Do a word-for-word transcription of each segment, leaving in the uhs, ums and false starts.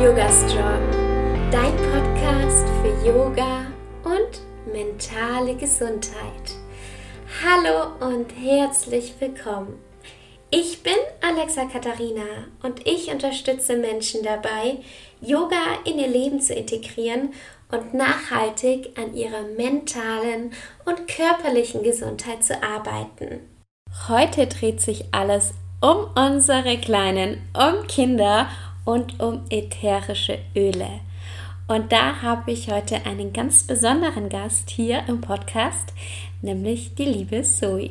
Yoga Strong, dein Podcast für Yoga und mentale Gesundheit. Hallo und herzlich willkommen. Ich bin Alexa Katharina und ich unterstütze Menschen dabei, Yoga in ihr Leben zu integrieren und nachhaltig an ihrer mentalen und körperlichen Gesundheit zu arbeiten. Heute dreht sich alles um unsere Kleinen, um Kinder und um ätherische Öle. Und da habe ich heute einen ganz besonderen Gast hier im Podcast, nämlich die liebe Zoe.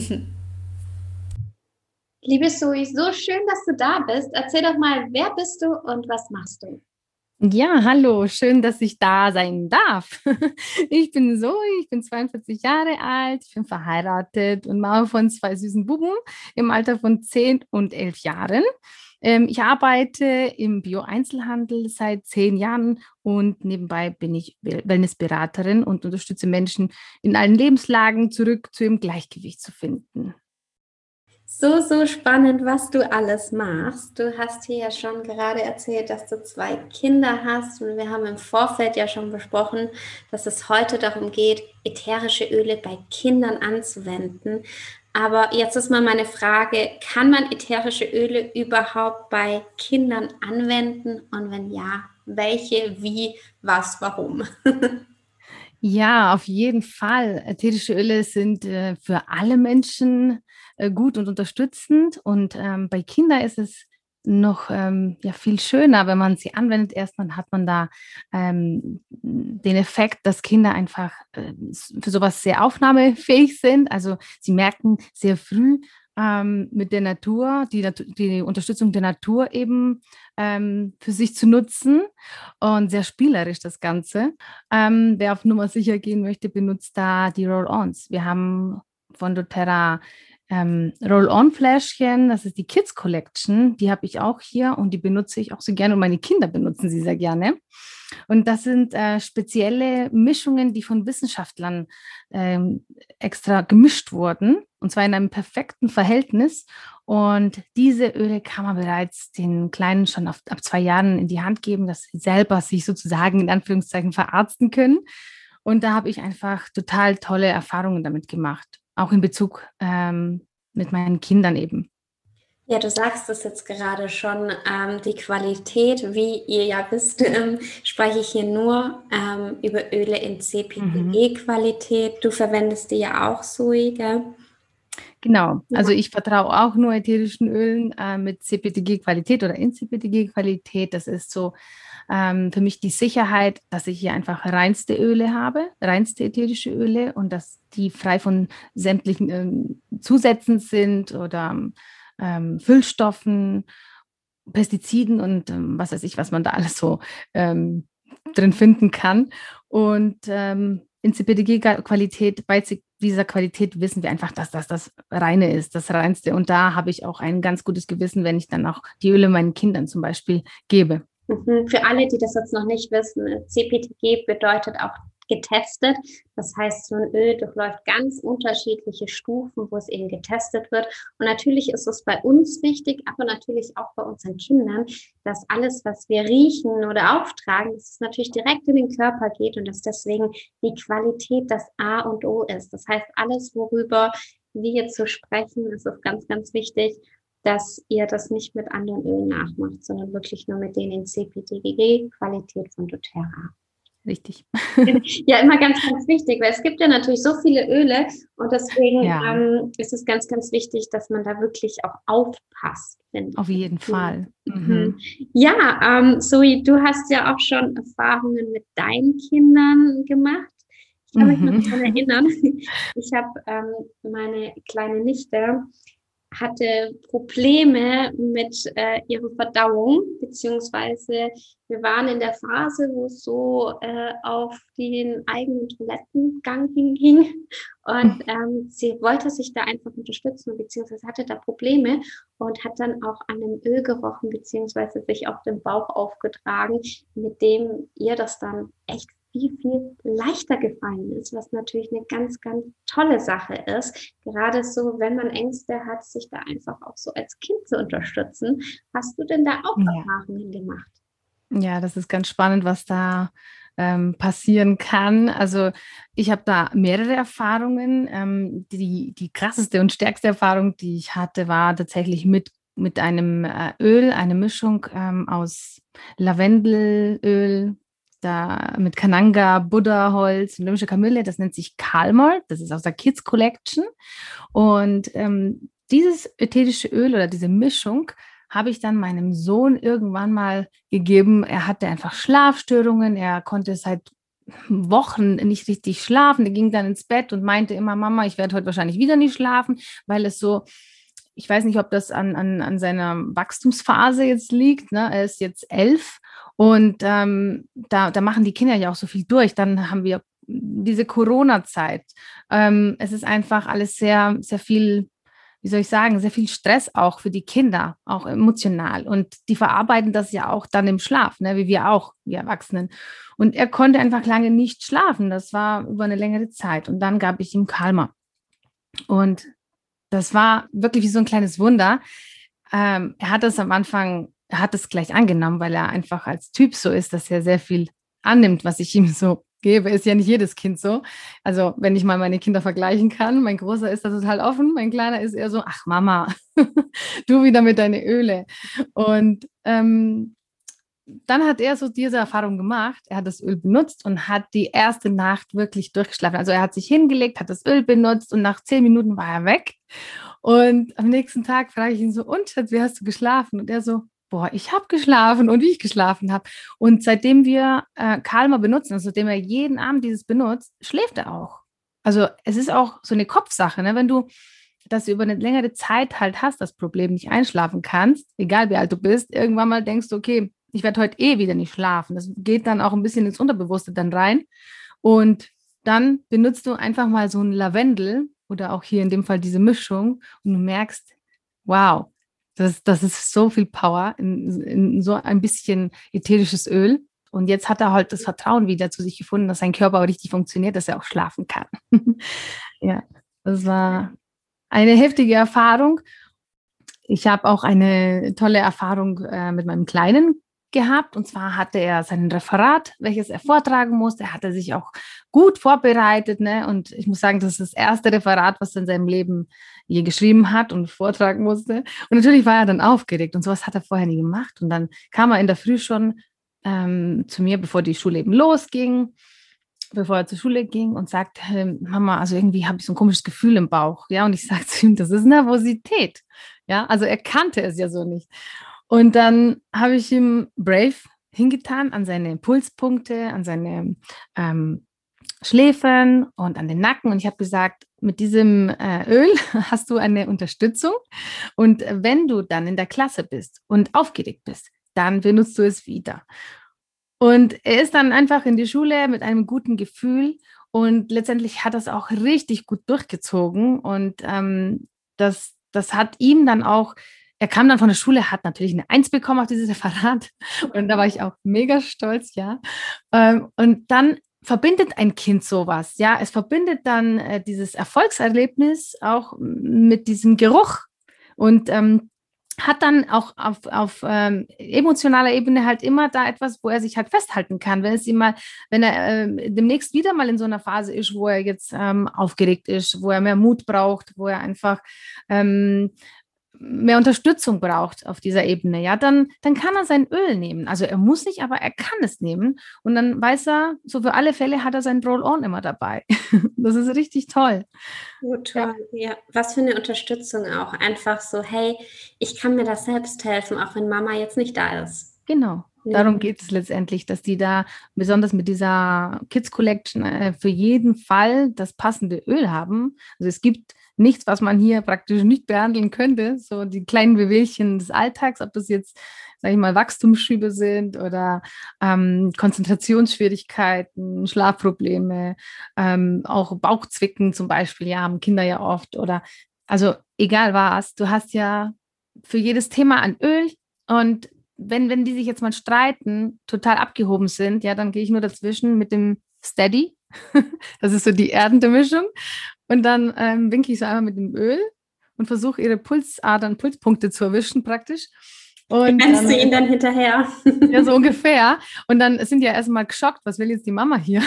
Liebe Zoe, so schön, dass du da bist. Erzähl doch mal, wer bist du und was machst du? Ja, hallo, schön, dass ich da sein darf. Ich bin Zoe, ich bin zweiundvierzig Jahre alt, ich bin verheiratet und Mama von zwei süßen Buben im Alter von zehn und elf Jahren. Ähm, ich arbeite im Bio-Einzelhandel seit zehn Jahren und nebenbei bin ich Wellnessberaterin und unterstütze Menschen in allen Lebenslagen zurück zu ihrem Gleichgewicht zu finden. So, so spannend, was du alles machst. Du hast hier ja schon gerade erzählt, dass du zwei Kinder hast und wir haben im Vorfeld ja schon besprochen, dass es heute darum geht, ätherische Öle bei Kindern anzuwenden. Aber jetzt ist mal meine Frage, kann man ätherische Öle überhaupt bei Kindern anwenden? Und wenn ja, welche, wie, was, warum? Ja, auf jeden Fall. Ätherische Öle sind äh, für alle Menschen äh, gut und unterstützend. Und ähm, bei Kindern ist es noch ähm, ja, viel schöner, wenn man sie anwendet. Erstmal hat man da ähm, den Effekt, dass Kinder einfach äh, für sowas sehr aufnahmefähig sind. Also sie merken sehr früh ähm, mit der Natur, die, Natu- die Unterstützung der Natur eben ähm, für sich zu nutzen und sehr spielerisch das Ganze. Ähm, wer auf Nummer sicher gehen möchte, benutzt da die Roll-Ons. Wir haben von doTERRA ähm, Roll-On-Fläschchen, das ist die Kids Collection, die habe ich auch hier und die benutze ich auch so gerne und meine Kinder benutzen sie sehr gerne. Und das sind äh, spezielle Mischungen, die von Wissenschaftlern ähm, extra gemischt wurden, und zwar in einem perfekten Verhältnis. Und diese Öle kann man bereits den Kleinen schon auf, ab zwei Jahren in die Hand geben, dass sie selber sich sozusagen in Anführungszeichen verarzten können. Und da habe ich einfach total tolle Erfahrungen damit gemacht, auch in Bezug ähm, mit meinen Kindern eben. Ja, du sagst es jetzt gerade schon, ähm, die Qualität, wie ihr ja wisst, ähm, spreche ich hier nur ähm, über Öle in Mhm. C P T G-Qualität. Du verwendest die ja auch, Zoe, gell? Genau, Ja. also ich vertraue auch nur ätherischen Ölen äh, mit C P T G-Qualität oder in C P T G-Qualität. Das ist so ähm, für mich die Sicherheit, dass ich hier einfach reinste Öle habe, reinste ätherische Öle und dass die frei von sämtlichen ähm, Zusätzen sind oder ähm, Füllstoffen, Pestiziden und ähm, was weiß ich, was man da alles so ähm, drin finden kann. Und ähm, in C P T G-Qualität, bei dieser Qualität wissen wir einfach, dass das das Reine ist, das Reinste. Und da habe ich auch ein ganz gutes Gewissen, wenn ich dann auch die Öle meinen Kindern zum Beispiel gebe. Mhm. Für alle, die das jetzt noch nicht wissen, C P T G bedeutet auch getestet. Das heißt, so ein Öl durchläuft ganz unterschiedliche Stufen, wo es eben getestet wird. Und natürlich ist es bei uns wichtig, aber natürlich auch bei unseren Kindern, dass alles, was wir riechen oder auftragen, dass es natürlich direkt in den Körper geht und dass deswegen die Qualität das A und O ist. Das heißt, alles, worüber wir jetzt so sprechen, ist es ganz, ganz wichtig, dass ihr das nicht mit anderen Ölen nachmacht, sondern wirklich nur mit denen in C P T G-Qualität von doTERRA. Richtig. Ja, immer ganz, ganz wichtig, weil es gibt ja natürlich so viele Öle und deswegen Ja, ähm, ist es ganz, ganz wichtig, dass man da wirklich auch aufpasst, finde auf ich. jeden Fall. Mhm. Mhm. Ja, ähm, Zoe, du hast ja auch schon Erfahrungen mit deinen Kindern gemacht. Ich kann mich noch daran Mhm. erinnern, ich habe ähm, meine kleine Nichte, hatte Probleme mit äh, ihrer Verdauung, beziehungsweise wir waren in der Phase, wo es so äh, auf den eigenen Toilettengang hinging und ähm, sie wollte sich da einfach unterstützen, beziehungsweise hatte da Probleme und hat dann auch an einem Öl gerochen, beziehungsweise sich auf den Bauch aufgetragen, mit dem ihr das dann echt viel, viel leichter gefallen ist, was natürlich eine ganz, ganz tolle Sache ist. Gerade so, wenn man Ängste hat, sich da einfach auch so als Kind zu unterstützen. Hast du denn da auch Ja. Erfahrungen gemacht? Ja, das ist ganz spannend, was da ähm, passieren kann. Also ich habe da mehrere Erfahrungen. Ähm, die, die krasseste und stärkste Erfahrung, die ich hatte, war tatsächlich mit, mit einem äh, Öl, eine Mischung ähm, aus Lavendelöl, da mit Kananga, Buddha-Holz und löwische Kamille. Das nennt sich Calmol. Das ist aus der Kids Collection. Und ähm, dieses ätherische Öl oder diese Mischung habe ich dann meinem Sohn irgendwann mal gegeben. Er hatte einfach Schlafstörungen. Er konnte seit Wochen nicht richtig schlafen. Er ging dann ins Bett und meinte immer, Mama, ich werde heute wahrscheinlich wieder nicht schlafen, weil es so, ich weiß nicht, ob das an, an, an seiner Wachstumsphase jetzt liegt. Ne? Er ist jetzt elf und ähm, da, da machen die Kinder ja auch so viel durch. Dann haben wir diese Corona-Zeit. Ähm, es ist einfach alles sehr, sehr viel, wie soll ich sagen, sehr viel Stress auch für die Kinder, auch emotional. Und die verarbeiten das ja auch dann im Schlaf, ne, wie wir auch, wir Erwachsenen. Und er konnte einfach lange nicht schlafen. Das war über eine längere Zeit. Und dann gab ich ihm Calmer. Und das war wirklich wie so ein kleines Wunder. Ähm, er hat das am Anfang, er hat es gleich angenommen, weil er einfach als Typ so ist, dass er sehr viel annimmt, was ich ihm so gebe. Ist ja nicht jedes Kind so. Also wenn ich mal meine Kinder vergleichen kann, mein Großer ist da total offen, mein Kleiner ist eher so, ach Mama, du wieder mit deinen Öle. Und ähm, dann hat er so diese Erfahrung gemacht. Er hat das Öl benutzt und hat die erste Nacht wirklich durchgeschlafen. Also er hat sich hingelegt, hat das Öl benutzt und nach zehn Minuten war er weg. Und am nächsten Tag frage ich ihn so, und Schatz, wie hast du geschlafen? Und er so, boah, ich habe geschlafen und wie ich geschlafen habe. Und seitdem wir äh, Calmer benutzen, also seitdem er jeden Abend dieses benutzt, schläft er auch. Also es ist auch so eine Kopfsache, ne? Wenn du das über eine längere Zeit halt hast, das Problem nicht einschlafen kannst, egal wie alt du bist, irgendwann mal denkst du, okay, ich werde heute eh wieder nicht schlafen. Das geht dann auch ein bisschen ins Unterbewusste dann rein. Und dann benutzt du einfach mal so ein Lavendel oder auch hier in dem Fall diese Mischung und du merkst, wow, das, das ist so viel Power in, in so ein bisschen ätherisches Öl. Und jetzt hat er halt das Vertrauen wieder zu sich gefunden, dass sein Körper richtig funktioniert, dass er auch schlafen kann. Ja, das war eine heftige Erfahrung. Ich habe auch eine tolle Erfahrung äh, mit meinem Kleinen gehabt. Und zwar hatte er sein Referat, welches er vortragen musste. Er hatte sich auch gut vorbereitet. Ne? Und ich muss sagen, das ist das erste Referat, was er in seinem Leben je geschrieben hat und vortragen musste. Und natürlich war er dann aufgeregt und sowas hat er vorher nie gemacht. Und dann kam er in der Früh schon ähm, zu mir, bevor die Schule eben losging, bevor er zur Schule ging und sagt, hey, Mama, also irgendwie habe ich so ein komisches Gefühl im Bauch. Ja, und ich sage zu ihm, das ist Nervosität. Ja, also er kannte es ja so nicht. Und dann habe ich ihm Brave hingetan an seine Pulspunkte, an seine ähm, Schläfen und an den Nacken. Und ich habe gesagt, mit diesem äh, Öl hast du eine Unterstützung. Und wenn du dann in der Klasse bist und aufgeregt bist, dann benutzt du es wieder. Und er ist dann einfach in die Schule mit einem guten Gefühl und letztendlich hat er es auch richtig gut durchgezogen. Und ähm, das, das hat ihm dann auch, er kam dann von der Schule, hat natürlich eine Eins bekommen auf dieses Referat und da war ich auch mega stolz, ja. Ähm, und dann verbindet ein Kind sowas, ja. Es verbindet dann äh, dieses Erfolgserlebnis auch mit diesem Geruch und ähm, hat dann auch auf, auf ähm, emotionaler Ebene halt immer da etwas, wo er sich halt festhalten kann. Wenn es ihm mal, wenn er äh, demnächst wieder mal in so einer Phase ist, wo er jetzt ähm, aufgeregt ist, wo er mehr Mut braucht, wo er einfach ähm, mehr Unterstützung braucht auf dieser Ebene, ja, dann, dann kann er sein Öl nehmen. Also er muss nicht, aber er kann es nehmen. Und dann weiß er, so für alle Fälle hat er sein Roll-On immer dabei. Das ist richtig toll. Oh, toll, ja. ja. Was für eine Unterstützung auch. Einfach so, hey, ich kann mir das selbst helfen, auch wenn Mama jetzt nicht da ist. Genau. Ja. Darum geht es letztendlich, dass die da besonders mit dieser Kids Collection äh, für jeden Fall das passende Öl haben. Also es gibt nichts, was man hier praktisch nicht behandeln könnte. So die kleinen Wehwehchen des Alltags, ob das jetzt, sage ich mal, Wachstumsschübe sind oder ähm, Konzentrationsschwierigkeiten, Schlafprobleme, ähm, auch Bauchzwicken zum Beispiel, ja, haben Kinder ja oft. Oder also egal was, du hast ja für jedes Thema ein Öl und wenn, wenn die sich jetzt mal streiten, total abgehoben sind, ja, dann gehe ich nur dazwischen mit dem Steady. Das ist so die erdende Mischung. Und dann ähm, winke ich so einmal mit dem Öl und versuche ihre Pulsadern, Pulspunkte zu erwischen praktisch. Und rennst du dann, ihn dann hinterher? ja, so ungefähr. Und dann sind die ja erstmal geschockt, was will jetzt die Mama hier?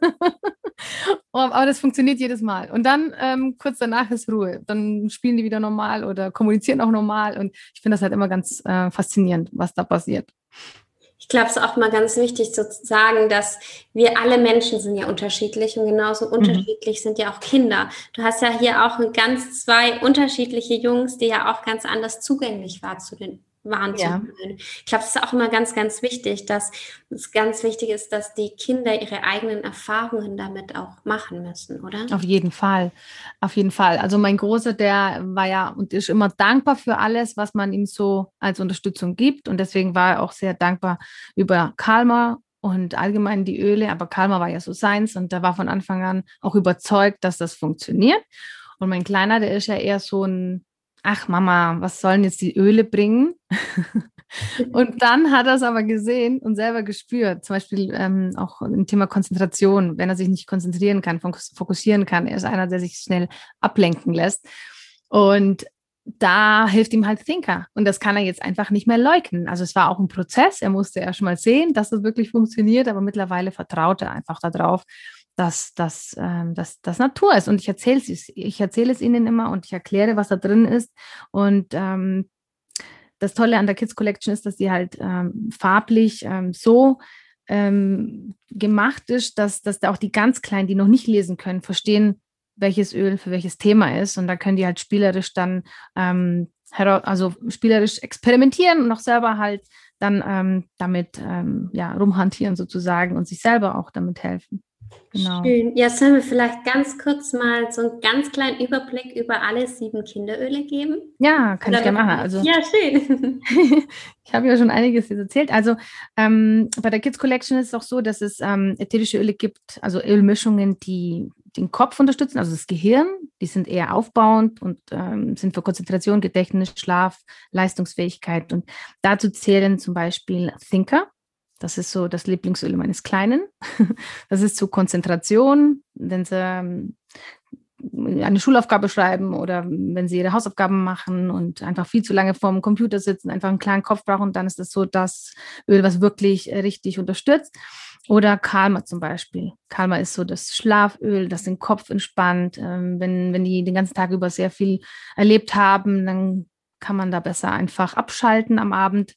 Aber das funktioniert jedes Mal. Und dann ähm, kurz danach ist Ruhe. Dann spielen die wieder normal oder kommunizieren auch normal. Und ich finde das halt immer ganz äh, faszinierend, was da passiert. Ich glaube, es ist auch mal ganz wichtig zu sagen, dass wir alle Menschen sind ja unterschiedlich und genauso Mhm. unterschiedlich sind ja auch Kinder. Du hast ja hier auch ganz zwei unterschiedliche Jungs, die ja auch ganz anders zugänglich war zu den, waren zu Ja. den Ölen. Ich glaube, es ist auch immer ganz, ganz wichtig, dass es ganz wichtig ist, dass die Kinder ihre eigenen Erfahrungen damit auch machen müssen, oder? Auf jeden Fall, auf jeden Fall. Also mein Großer, der war ja und ist immer dankbar für alles, was man ihm so als Unterstützung gibt. Und deswegen war er auch sehr dankbar über Calmer und allgemein die Öle. Aber Calmer war ja so seins und der war von Anfang an auch überzeugt, dass das funktioniert. Und mein Kleiner, der ist ja eher so ein, ach Mama, was sollen jetzt die Öle bringen? Und dann hat er es aber gesehen und selber gespürt, zum Beispiel ähm, auch im Thema Konzentration, wenn er sich nicht konzentrieren kann, fokussieren kann. Er ist einer, der sich schnell ablenken lässt. Und da hilft ihm halt Thinker. Und das kann er jetzt einfach nicht mehr leugnen. Also es war auch ein Prozess. Er musste erst mal sehen, dass es wirklich funktioniert, aber mittlerweile vertraut er einfach darauf, dass das ähm, dass, dass Natur ist. Und ich erzähle es, ich erzähle es ihnen immer und ich erkläre, was da drin ist. Und ähm, das Tolle an der Kids Collection ist, dass die halt ähm, farblich ähm, so ähm, gemacht ist, dass, dass da auch die ganz Kleinen, die noch nicht lesen können, verstehen, welches Öl für welches Thema ist. Und da können die halt spielerisch dann, ähm, also spielerisch experimentieren und auch selber halt dann ähm, damit ähm, ja, rumhantieren sozusagen und sich selber auch damit helfen. Genau. Schön. Ja, sollen wir vielleicht ganz kurz mal so einen ganz kleinen Überblick über alle sieben Kinderöle geben? Ja, kann Oder ich gerne machen. Also, ja, schön. Ich habe ja schon einiges jetzt erzählt. Also ähm, bei der Kids Collection ist es auch so, dass es ähm, ätherische Öle gibt, also Ölmischungen, die den Kopf unterstützen, also das Gehirn. Die sind eher aufbauend und ähm, sind für Konzentration, Gedächtnis, Schlaf, Leistungsfähigkeit. Und dazu zählen zum Beispiel Thinker. Das ist so das Lieblingsöl meines Kleinen. Das ist zur Konzentration, wenn sie ähm, eine Schulaufgabe schreiben oder wenn sie ihre Hausaufgaben machen und einfach viel zu lange vorm Computer sitzen, einfach einen klaren Kopf brauchen, dann ist das so das Öl, was wirklich richtig unterstützt. Oder Calmer zum Beispiel. Calmer ist so das Schlaföl, das den Kopf entspannt. Ähm, wenn, wenn die den ganzen Tag über sehr viel erlebt haben, dann kann man da besser einfach abschalten am Abend,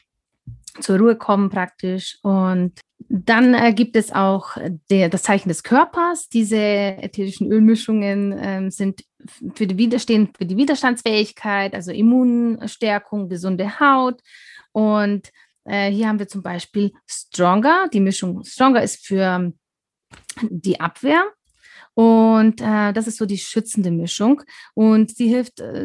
zur Ruhe kommen praktisch. Und dann äh, gibt es auch der, das Zeichen des Körpers. Diese ätherischen Ölmischungen ähm, sind für die, Widerstehen, für die Widerstandsfähigkeit, also Immunstärkung, gesunde Haut. Und äh, hier haben wir zum Beispiel Stronger. Die Mischung Stronger ist für die Abwehr. Und äh, das ist so die schützende Mischung. Und sie hilft äh,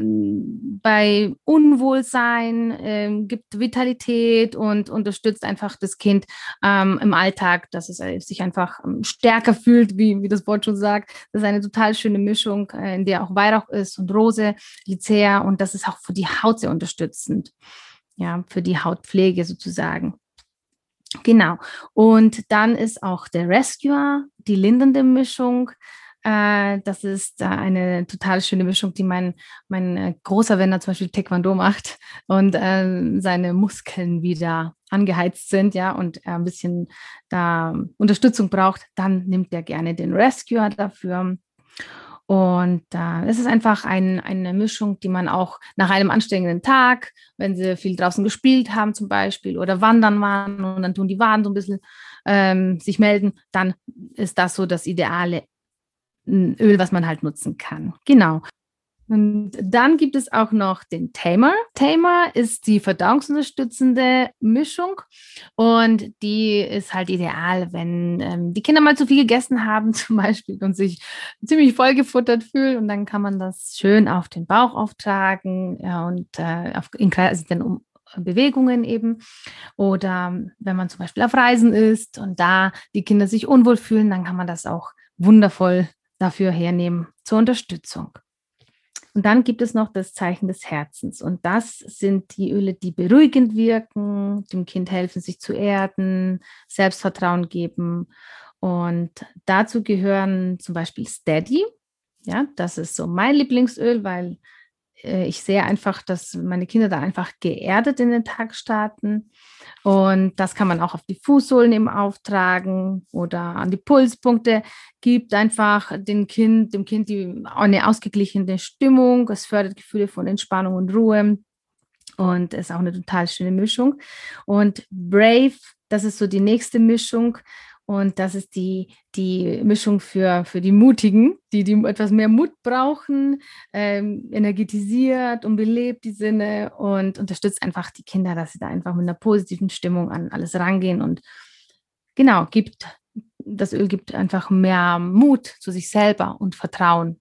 bei Unwohlsein, äh, gibt Vitalität und unterstützt einfach das Kind ähm, im Alltag, dass es äh, sich einfach ähm, stärker fühlt, wie, wie das Wort schon sagt. Das ist eine total schöne Mischung, äh, in der auch Weihrauch ist und Rose, Lycea. Und das ist auch für die Haut sehr unterstützend. Ja, für die Hautpflege sozusagen. Genau. Und dann ist auch der Rescuer, die lindernde Mischung. Äh, das ist äh, eine total schöne Mischung, die mein, mein äh, großer, wenn er zum Beispiel Taekwondo macht und äh, seine Muskeln wieder angeheizt sind, ja, und er ein bisschen da Unterstützung braucht, dann nimmt er gerne den Rescuer dafür. Und äh, es ist einfach ein, eine Mischung, die man auch nach einem anstrengenden Tag, wenn sie viel draußen gespielt haben zum Beispiel oder wandern waren und dann tun die Waden so ein bisschen ähm, sich melden, dann ist das so das ideale Öl, was man halt nutzen kann. Genau. Und dann gibt es auch noch den Tamer. Tamer ist die verdauungsunterstützende Mischung und die ist halt ideal, wenn ähm, die Kinder mal zu viel gegessen haben zum Beispiel und sich ziemlich vollgefuttert fühlen und dann kann man das schön auf den Bauch auftragen ja, und äh, auf, in den um Bewegungen eben oder wenn man zum Beispiel auf Reisen ist und da die Kinder sich unwohl fühlen, dann kann man das auch wundervoll dafür hernehmen zur Unterstützung. Und dann gibt es noch das Zeichen des Herzens. Und das sind die Öle, die beruhigend wirken, dem Kind helfen, sich zu erden, Selbstvertrauen geben. Und dazu gehören zum Beispiel Steady. Ja, das ist so mein Lieblingsöl, weil äh, ich sehe einfach, dass meine Kinder da einfach geerdet in den Tag starten. Und das kann man auch auf die Fußsohlen eben auftragen oder an die Pulspunkte. Gibt einfach dem Kind, dem Kind die, eine ausgeglichene Stimmung. Es fördert Gefühle von Entspannung und Ruhe. Und ist auch eine total schöne Mischung. Und Brave, das ist so die nächste Mischung. Und das ist die, die Mischung für, für die Mutigen, die, die etwas mehr Mut brauchen, ähm, energetisiert und belebt die Sinne und unterstützt einfach die Kinder, dass sie da einfach mit einer positiven Stimmung an alles rangehen. Und genau, gibt, das Öl gibt einfach mehr Mut zu sich selber und Vertrauen.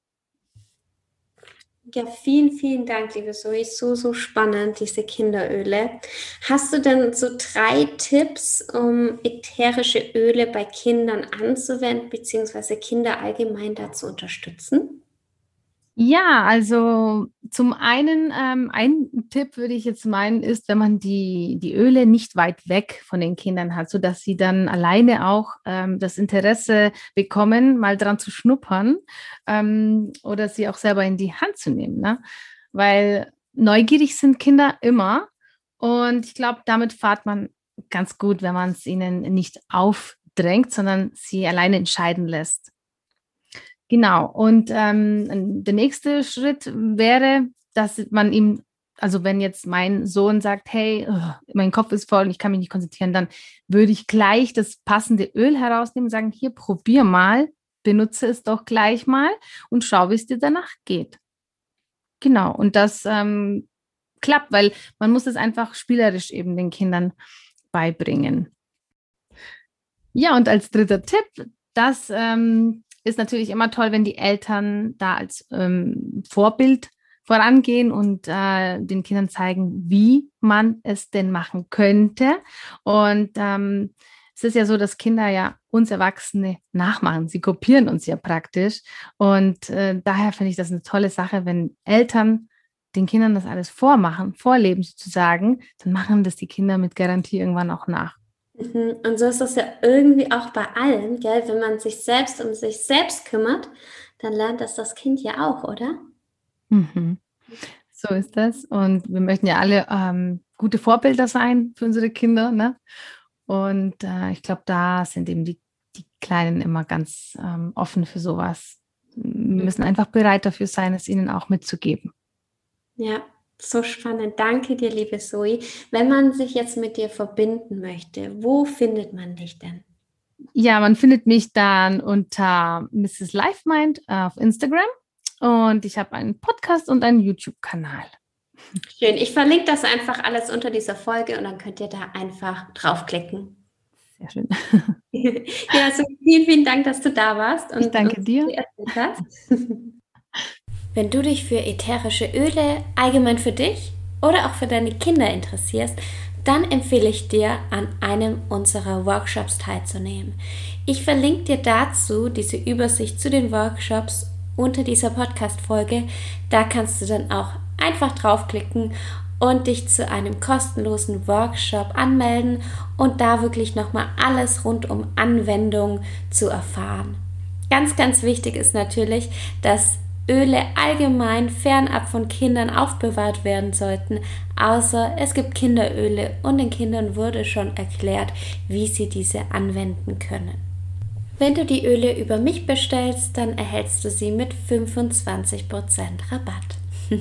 Ja, vielen, vielen Dank, liebe Zoe. So, so spannend, diese Kinderöle. Hast du denn so drei Tipps, um ätherische Öle bei Kindern anzuwenden, beziehungsweise Kinder allgemein da zu unterstützen? Ja, also zum einen, ähm, ein Tipp würde ich jetzt meinen, ist, wenn man die, die Öle nicht weit weg von den Kindern hat, sodass sie dann alleine auch ähm, das Interesse bekommen, mal dran zu schnuppern ähm, oder sie auch selber in die Hand zu nehmen. Ne? Weil neugierig sind Kinder immer und ich glaube, damit fährt man ganz gut, wenn man es ihnen nicht aufdrängt, sondern sie alleine entscheiden lässt. Genau, und ähm, der nächste Schritt wäre, dass man ihm, also wenn jetzt mein Sohn sagt, hey, oh, mein Kopf ist voll und ich kann mich nicht konzentrieren, dann würde ich gleich das passende Öl herausnehmen und sagen, hier, probier mal, benutze es doch gleich mal und schau, wie es dir danach geht. Genau, und das ähm, klappt, weil man muss es einfach spielerisch eben den Kindern beibringen. Ja, und als dritter Tipp, das ähm, ist natürlich immer toll, wenn die Eltern da als ähm, Vorbild vorangehen und äh, den Kindern zeigen, wie man es denn machen könnte. Und ähm, es ist ja so, dass Kinder ja uns Erwachsene nachmachen. Sie kopieren uns ja praktisch. Und äh, daher finde ich das eine tolle Sache, wenn Eltern den Kindern das alles vormachen, vorleben sozusagen, dann machen das die Kinder mit Garantie irgendwann auch nach. Mhm. Und so ist das ja irgendwie auch bei allen, gell? Wenn man sich selbst um sich selbst kümmert, dann lernt das das Kind ja auch, oder? Mhm. So ist das. Und wir möchten ja alle ähm, gute Vorbilder sein für unsere Kinder. Ne? Und äh, ich glaube, da sind eben die, die Kleinen immer ganz ähm, offen für sowas. Wir müssen einfach bereit dafür sein, es ihnen auch mitzugeben. Ja, so spannend. Danke dir, liebe Zoe. Wenn man sich jetzt mit dir verbinden möchte, wo findet man dich denn? Ja, man findet mich dann unter Misses LifeMind auf Instagram und ich habe einen Podcast und einen YouTube-Kanal. Schön. Ich verlinke das einfach alles unter dieser Folge und dann könnt ihr da einfach draufklicken. Sehr schön. Ja, also vielen, vielen Dank, dass du da warst und ich danke uns dir. erzählt hast. Wenn du dich für ätherische Öle allgemein für dich oder auch für deine Kinder interessierst, dann empfehle ich dir, an einem unserer Workshops teilzunehmen. Ich verlinke dir dazu diese Übersicht zu den Workshops unter dieser Podcast-Folge. Da kannst du dann auch einfach draufklicken und dich zu einem kostenlosen Workshop anmelden und da wirklich nochmal alles rund um Anwendung zu erfahren. Ganz, ganz wichtig ist natürlich, dass Öle allgemein fernab von Kindern aufbewahrt werden sollten, außer es gibt Kinderöle und den Kindern wurde schon erklärt, wie sie diese anwenden können. Wenn du die Öle über mich bestellst, dann erhältst du sie mit fünfundzwanzig Prozent Rabatt.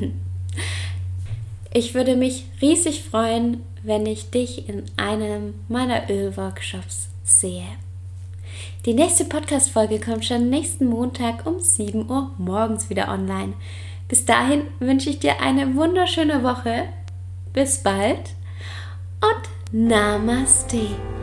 Ich würde mich riesig freuen, wenn ich dich in einem meiner Ölworkshops sehe. Die nächste Podcast-Folge kommt schon nächsten Montag um sieben Uhr morgens wieder online. Bis dahin wünsche ich dir eine wunderschöne Woche. Bis bald und Namaste.